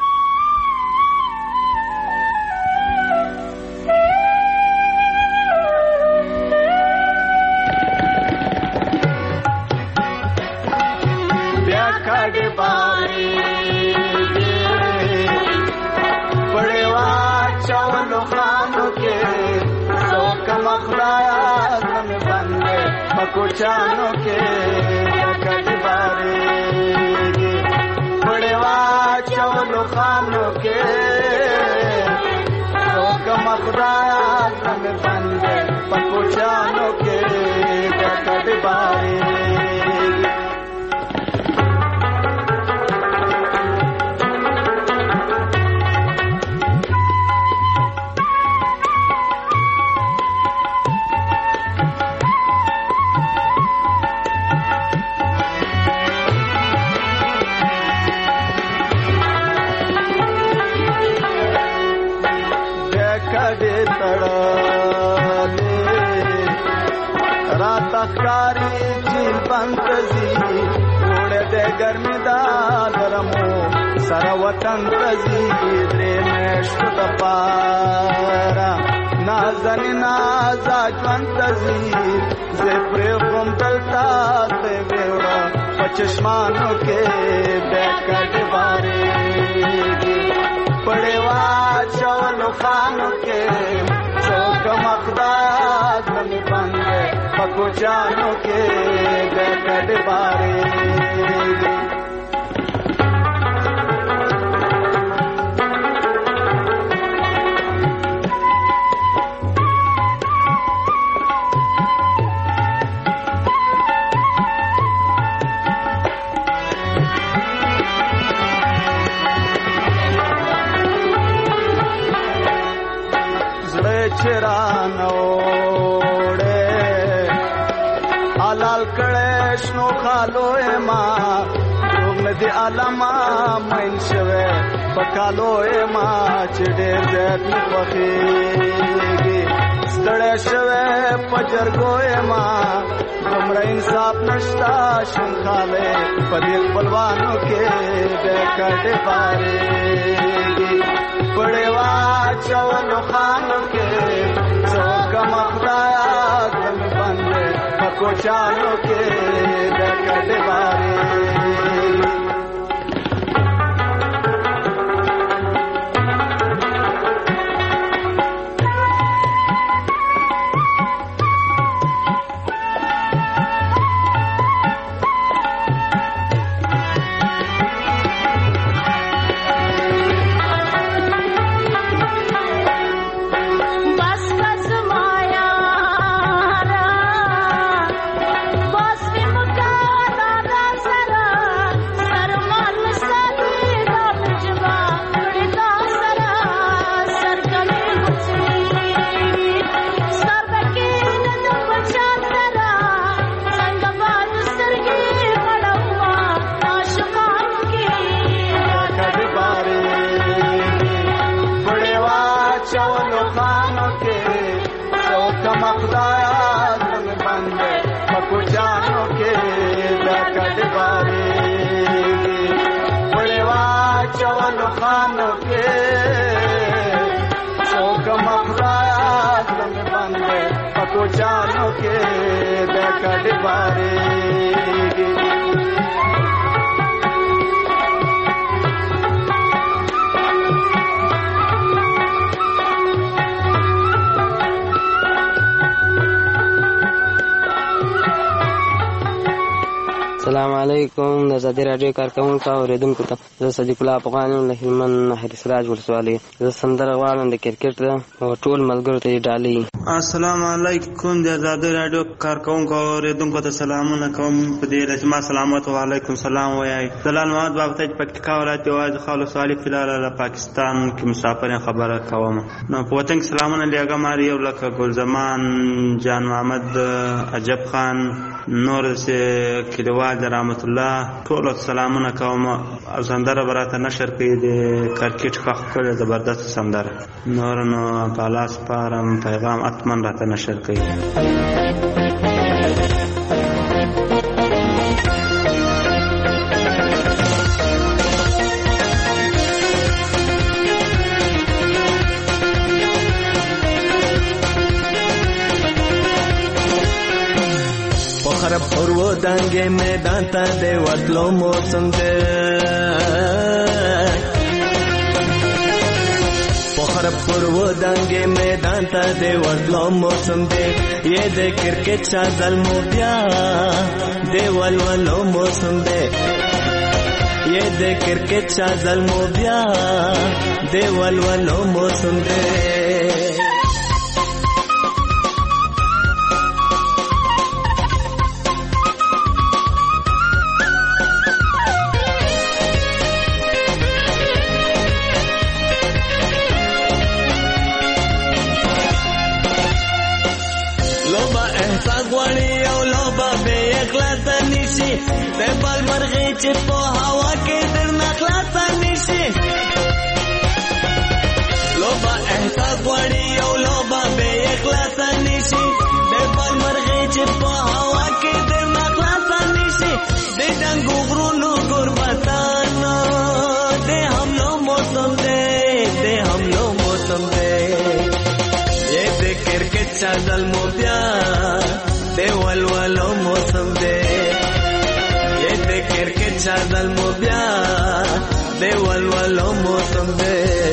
कुचानो के कड़ी बारी बड़ेवा चौलो खानो के लोग मखराया तम बंदे पकुचानो के कड़ी बारी تخکاری جیل بنتزی وړه د ګرمي دا درمو سره وطن تزی درې مشت د پارا نازن نازا ژوند تزی زپر کوم دلتا ته وړه پچشمانو کې بیکټ بارے پړوا چولو خانو کې چوک مقداد نمی بنده پکو جانو کے بیکٹ بارے چرانه وړې حلال کړې شنو خالو ما روغ ندي علما مین شوه پکالو ما چې ډېر زیات خوخيږي ستړې شوه پجرګو ما دومره انصاف نشتا شون خاله په دې خپلوانو کې د کډې بارېږي پړې واچولو خانو کې څوک مخدایا ګل باندې په کوچانو کې د کډې بارېږي जानो के दकड़ बारेगी السلام علیکم د ازادي راډیو کارکونکو اوریدونکو ته زه صدیق الله افغان له هلمند نهر سراج ولسوالۍ زه سندره غواړم د کرکټ او ټول ملګرو ته ډالۍ. السلام علیکم د ازادي راډیو کارکونکو اوریدونکو ته سلامونه کوم. په دې رسمه سلامت و علیکم سلام وایي. زلال محمد بابتج پکتیکا ولایت یوازې خالو صالح فلال له پاکستان کې مسافر خبره کوم. نو په وطن سلامونه لیاګم یو لکه ګل زمان جان محمد عجب خان نور سه کلیوال رحمت الله ټول سلامونه کوم. سندره براته نشر کړي د کرکټ خخ کړي زبردست سندره نور نو پالاس پارم پیغام اتمن راته نشر کړي. خراب پرو دانگے میدان تا دے ورتلو موسم دے خراب پرو دانگے میدان تا دے ورتلو موسم دے یہ دے کرکٹ شا ظلمو بیا دے ولولو موسم دے یہ دے کرکٹ شا ظلمو بیا دے ولولو موسم دے د بل مرغې چې په هوا کې درنه خلاصه نشي لوبه احساس غواړي او لوبه بې اخلاصه نشي د بل مرغې چې په هوا کې درنه خلاصه نشي د ډنګو غرونو قربتانو د حملو موسم دی د حملو موسم دی یې د کرکټ چا ظلمو بیا د ولولو موسم دی کرکٹ شادل مو بیا دے ولولو موسم دے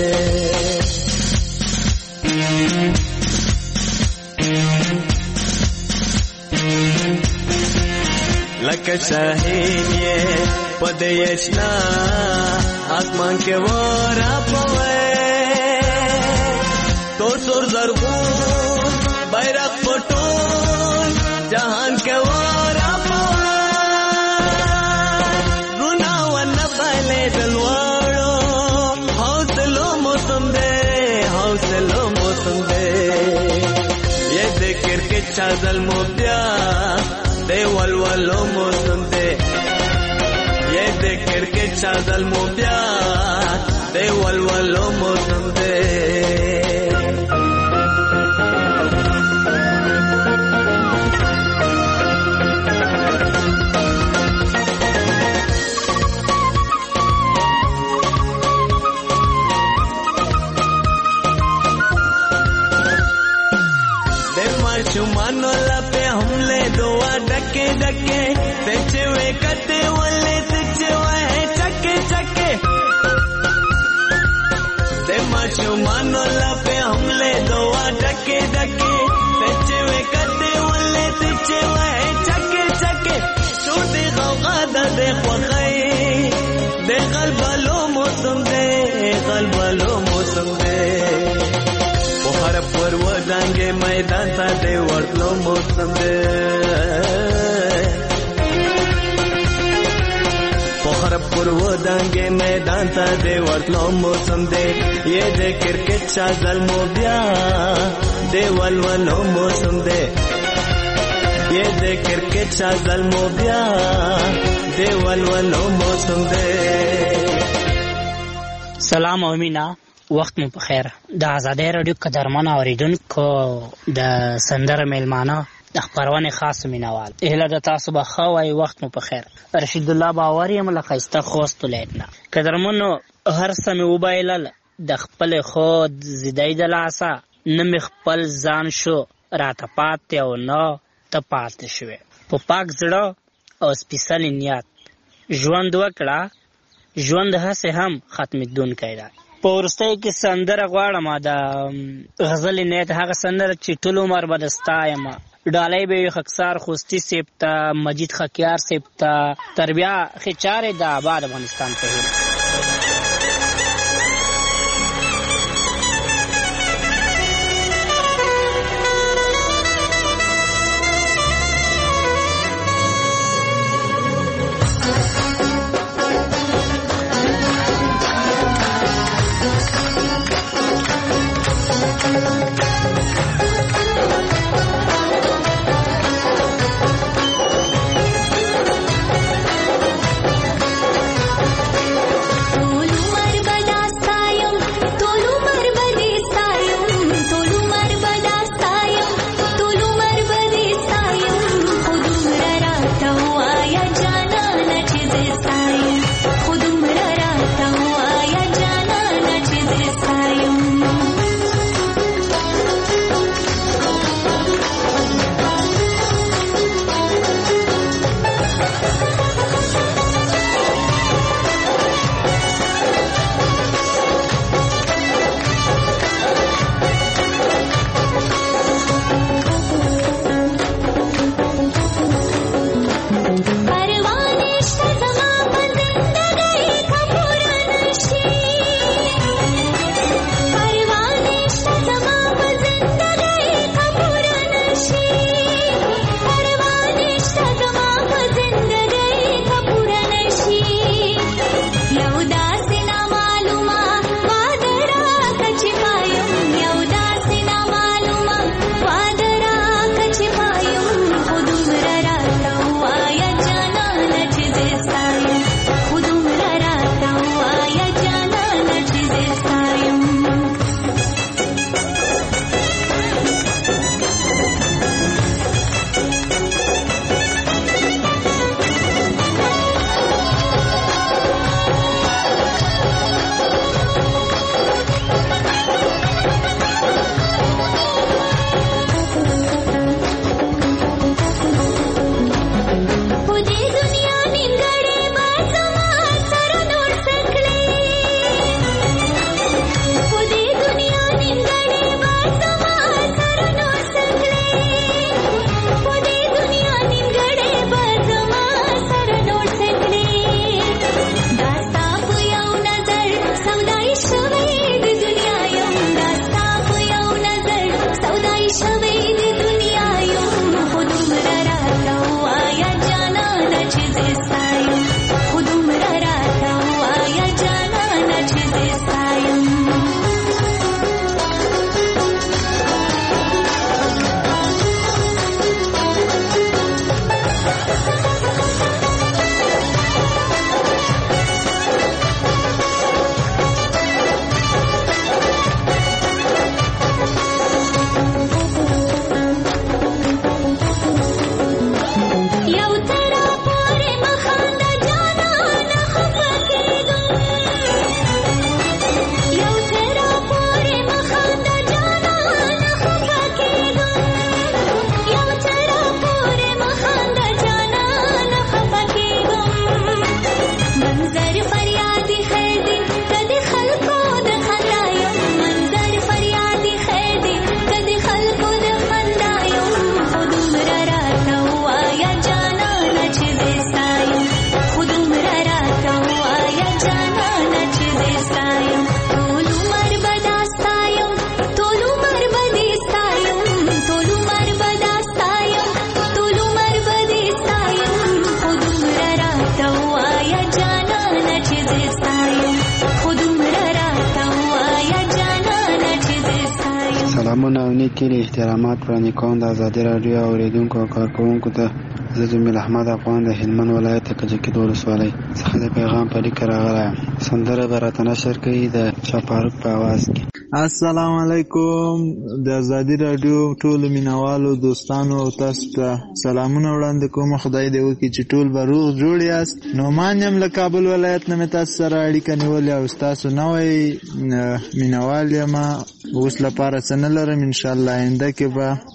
لکه شاہین یہ پدیشنا آسمان کے وارا پوے تو سر زرغون بیرق پٹون جہان کے وارا پوے حوصلو موسم دے چا ظلمو بیا دی ولولو موسم دی یہ د کرکټ چا ظلمو بیا دی ولولو موسم دی चुमानो लपे हमले दुआ डके डके तेचे वे कते वले तेचे वे चके चके दे चुमानो लपे हमले दुआ डके डके तेचे वे कते वले तेचे वे चके चके छोटे गौगा दे ख्वखई दे गलबलो मौसम दे हर पर्व डांगे मैदान ता दे वर्तलो मौसम दे हर पर्व डांगे मैदान ता दे वर्तलो मौसम दे ये दे क्रिकेट चा ज़ल्मो ब्या दे वलवलो मौसम दे ये दे क्रिकेट चा ज़ल्मो ब्या दे वलवलो मौसम दे सलाम अमीना وخت مو په خیر د آزادۍ رادیو قدرمن اوریدونکو د سندره میلمانه د خبرونه خاص مینوال اهله د تاسو به خو وای وخت مو په خیر رشید الله باوري هم لخصته خوست لیدنه قدرمنو هر سمه وبایل د خپل خود زیدای د لاسه نم خپل ځان شو راته پات او نو ته پات شوه په پاک زړه او سپیشل نیت ژوند وکړه ژوند هڅه هم ختمېدون کړه په ورستۍ کې سندره غواړم د غزل نیت هغه سندره چې ټول عمر به دستایم ډالۍ به خکسار خوستی سپتا مجید خکیار سپتا تربیه خچاره د آباد افغانستان په هیله سلامونه او نیکې احترامات وړاندې کوم د ازادي راډیو اوریدونکو او کارکوونکو ته. زه جمیل احمد افغان د هلمند ولایت کجکي ولسوالۍ څخه د پیغام په لیک راغلی یم. سندره به راته نشر کوي د شاپاروک په اواز کې. السلام علیکم د ازادي راډیو ټولو مینوالو دوستانو او تاسو ته سلامونه وړاندې کوم. خدای دې وکړي چې ټول به روغ جوړ یاست. نعمان یم له کابل ولایت نه مې تاسو سره اړیکه نیولې او ستاسو نوی مینوال یم. اوس لپاره څه نه لرم، انشاءالله آینده کې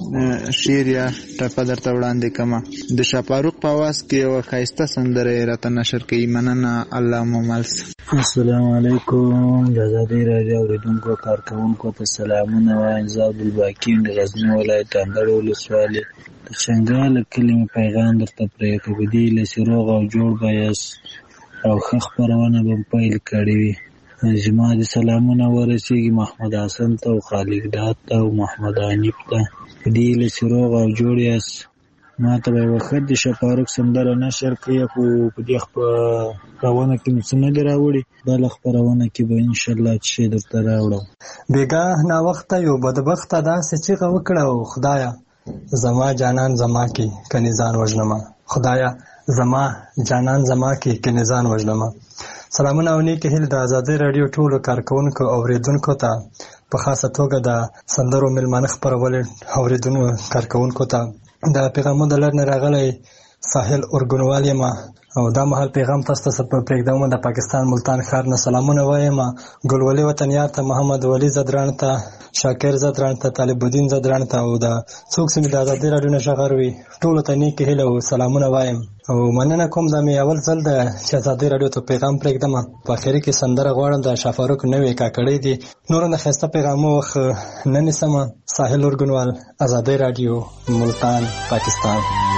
به شعر یا ټپه درته وړاندې کومه. د شاپاروک په اواز کې یوه ښایسته سندره یې راته نشر کوي. مننه، الله مو مل شه. السلام علیکم د ازادي راډیو اوریدونکو کارکوونکو ته سلامونه وایم. زه عبدالباقي د غزني ولایت اندړ ولسوالۍ د چنګاله کلي مې پیغام درته پرېږدم. په دې هیله چې روغ او جوړ به یاست او ښه خپرونه به م پیل کړې وي. زما د سلامونه ورسېږي محمد حسن ته او خالق ډات ته او محمد حنیف ته. په دې هیله چې روغ او جوړ یاست. ما ته به یوه ښه د شاپاروک سندره نشر کړي، خو په دې خپرونه کې مې څه نه دي راوړي. بله خپرونه کې به انشاءالله څه شی درته راوړم. بېګاه ناوخته یو بدبخته داسې چیغه وکړه او خدایه زما جانان زما کې کنې ځان وژنمه. خدایه زما جانان زما کې کنې ځان وژنمه. سلامونه او نیکې هیلې د ازادۍ راډیو ټولو کارکوونکو او اورېدونکو ته، په خاصه توګه د سندرو میلمانه خپرولو اورېدونکو کارکوونکو ته. د پیغامونو د لړ نه راغلی ساحل اورګنوال یم او دا مهال پیغام تاسو ته پرېږدم. د پاکستان ملتان ښار نه سلامونه وایم ګلولي وطنیار ته، محمد ولی زدران ته، شاکر زدران ته، طالب الدین زدران ته او د څوک چې مې د ازادۍ راډیو نه غږ وي ټولو ته نیکې هیله او سلامونه وایم او مننه کوم. دا مې اول ځل ده چې ازادۍ راډیو ته پیغام پرېږدم. په اخري کې سندره غواړم د شاپاروک نوې کاکړۍ دي. نور نه ښایسته پیغامو وخت نه نیسمه. ساحل اورګنوال، ازادۍ راډیو، ملتان، پاکستان.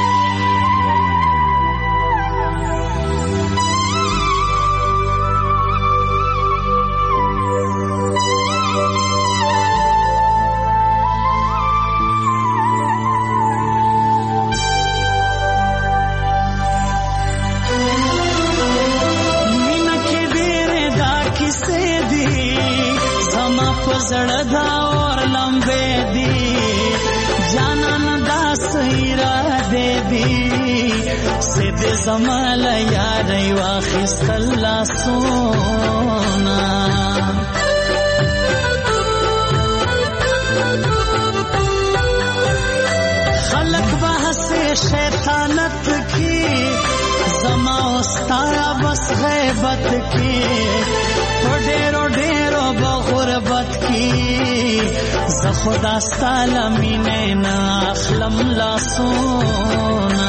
زمال یاری واخیستل لاسونا خلق بحث شیطانت کی زما استارا بس غیبت کی ډیرو ډیرو بغربت کی ز خدا ستاله مینه نا اخلم لاسونا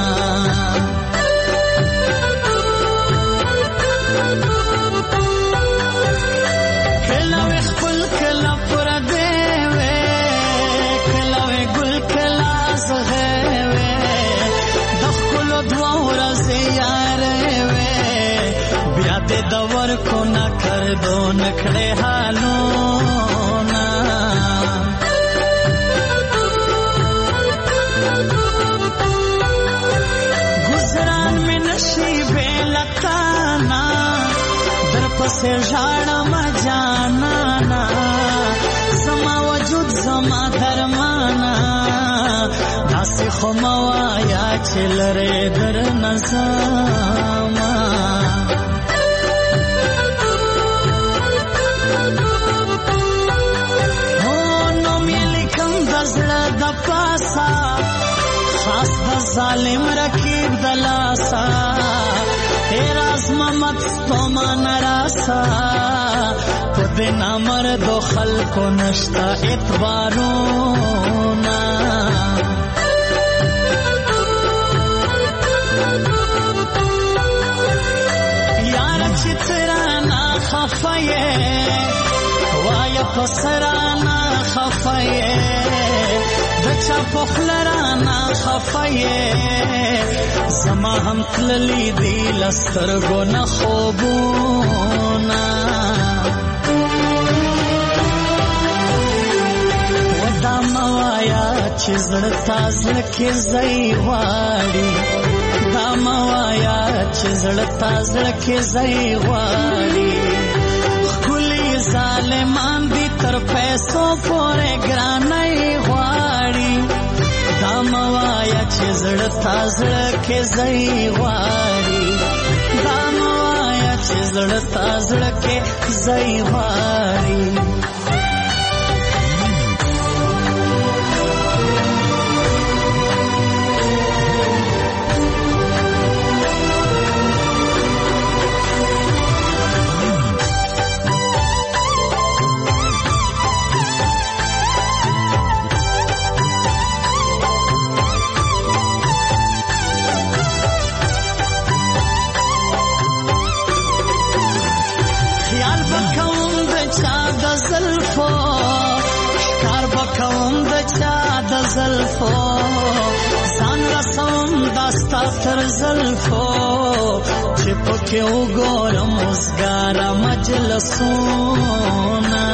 دور کو نہ کر دو نکھڑے حالونا گزران میں نشیب لتانا در پس جھاڑا مجانا زما وجود زما درمانا داسی خموایا چل رے در نظاما خاص د ظالم رکیب دلاسا تیرا عظمت ستوما نراسا خود نامرد و خلق و نشتا اعتبارونا یار چترانا خفایه وایا پسرانا خفایه دچا پخلرانا خفایه زما هم تللی دی لسترگو نخوبونا ودا موایا چی زړتا زړکی زئی غواړي دا موایا چی زړتا زړکی زئی غواړي خلی ظالمان دی تر پیسو پورې ګرانۍ غواړي دا موایا چې زړه تا زړه کې ځای غواړي دا موایا چې زړه تا زړه کې ځای غواړي زلفو ځان رسوم داستا تر زلفو چې پکې وګورم وزګاره مجلسونه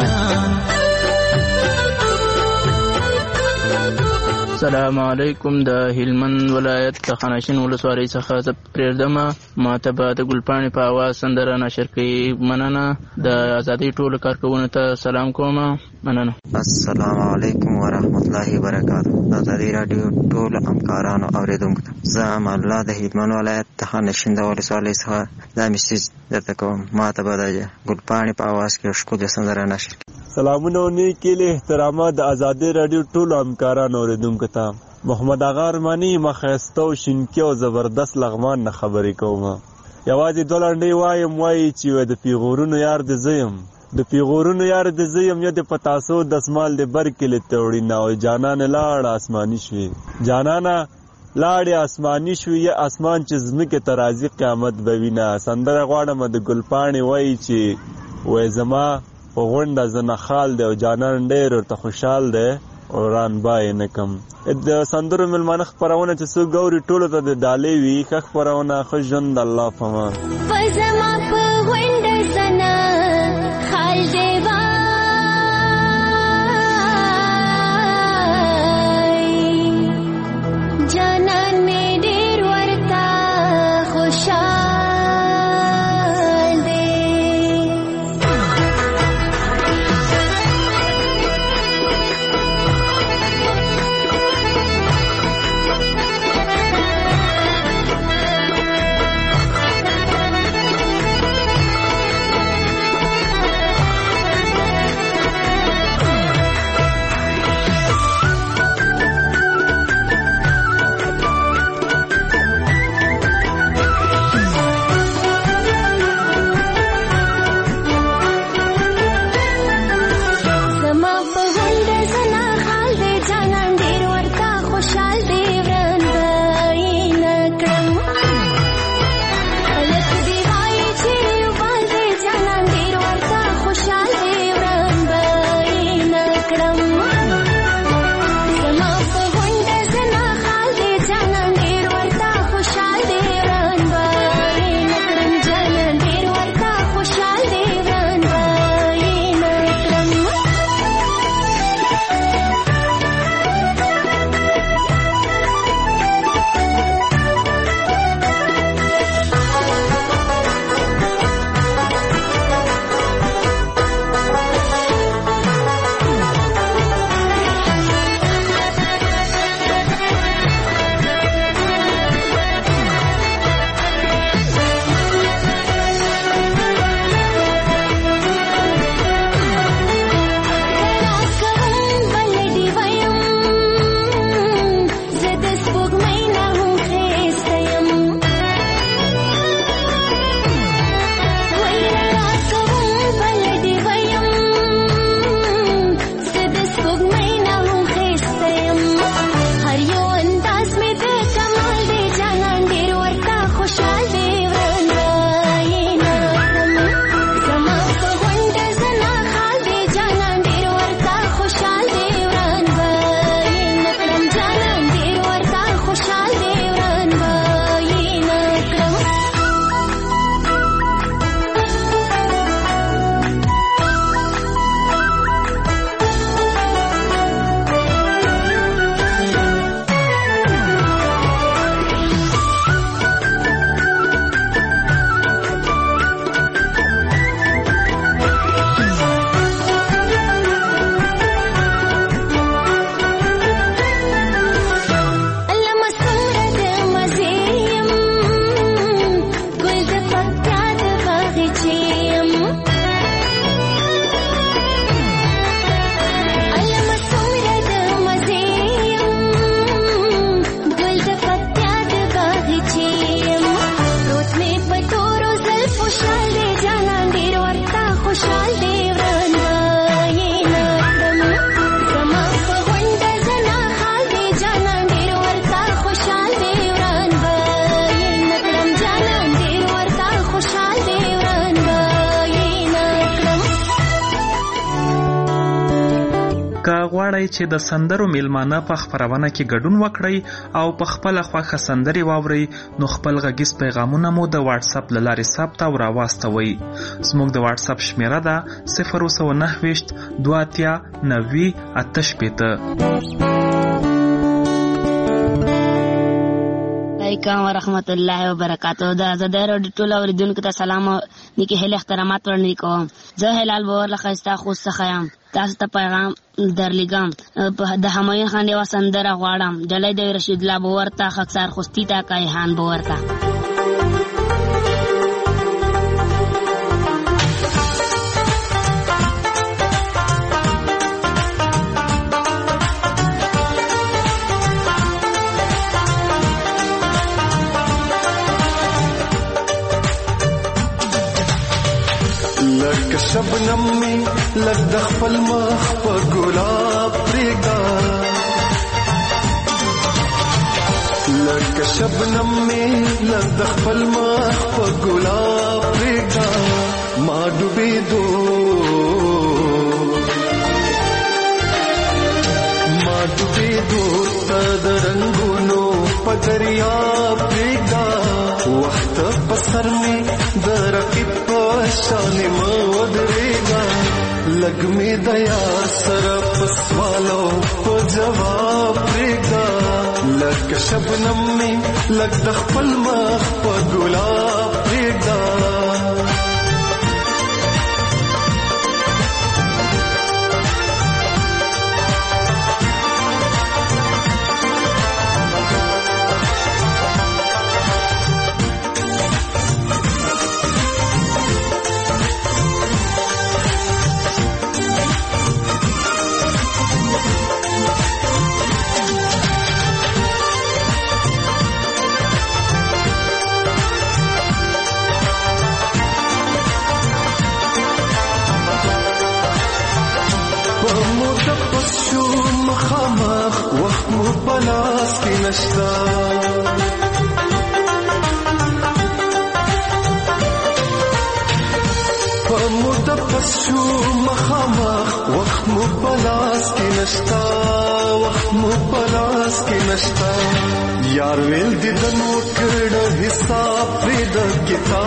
السلام علیکم د هلمند ولایت د خانشین ولسوالۍ څخه زه پرېږدم ماته به د ګلپاڼې په اواز سندره نشر کوي مننه د ازادۍ ټولو کارکوونکو ته سلام کوم مننه السلام علیکم ورحمت الله وبرکاته د ازادۍ راډیو ټولو همکارانو اوریدونکو ته زه امان الله د هلمند ولایت د خانشین د ولسوالۍ څخه دا میسیج درته کوم ماته به د ګلپاڼې په اواز کې ښکلې سندره نشر کوي سلامونه او نیکې له احترامات د ازادۍ راډیو ټولو همکارانو اوریدونکو ته محمد آغا ارماني ما ښایسته او شینکي او زبردست لغمان نه خبرې کوم یوازې دوه لنډۍ وایم وایي چې د پیغورونو یار د زه یم د پیغورونو یار د زه یم یا د پتاسو دسمال د بر کلي ته وړینه او جانانه لاړه اسماني شوې جانانه لاړې اسماني شوې یا اسمان چې ځمکې ته راځي قیامت به وینه سندره غواړم د ګلپاڼې وایي چې وایي زما غونډه زنه خال دی او جانان ډېر ورته خوشحال دی او رانبای نه کم د سندرو مېلمانه خپرونه چې څوک ګوري ټولو ته د ډالۍ وي ښه خپرونه ښه ژوند د الله په امان زما په غونډه زنه خال دی وای جانان مې ډېر ورته خوشحال که غواړئ چې د سندرو میلمانه په خپرونه کې ګډون وکړئ او په خپله خوښه سندرې واورئ نو خپل غږیز پیغامونه مو د واټساپ له لارې ثبت او راواستوئ. زموږ د واټساپ شمیره ده 029 2 90 88. علیکم ورحمت الله وبرکاتہ. د آزادۍ راډیو ټول اوریدونکو ته سلام او نیکې هیلې احترامات وړاندې کوم. زه هلال باور له ښایسته خوست څخه یم. تاسو ته پیغام درلیږم. د همایون خان یوه سندره غواړم. ډلۍ د رشید الله باور ته، خاکسار خوستي ته، کایحان باور ته. لکه شبنم می لږ د خپل مخ په ګلاب پرېږده، لکه شبنم می لږ د خپل مخ په ګلاب پرېږده. ما ډوبېدو ته د رنګونو په دریاب پرېږده. وخت په سر می د رقیب په شان مه ودرېږه. لږ مې د یار سره په سوالو په جواب پرېږده. لکه شبنم مې لږ د خپل مخ په ګلاب پرېږده. مخامخ وخت مو پلاس کې نشتا، په موده پس شو مخامخ وخت مو پلاس کې نشتا، وخت مو پلاس کې نشتا. یار ویل دې د نو کړه حساب پرې د کتاب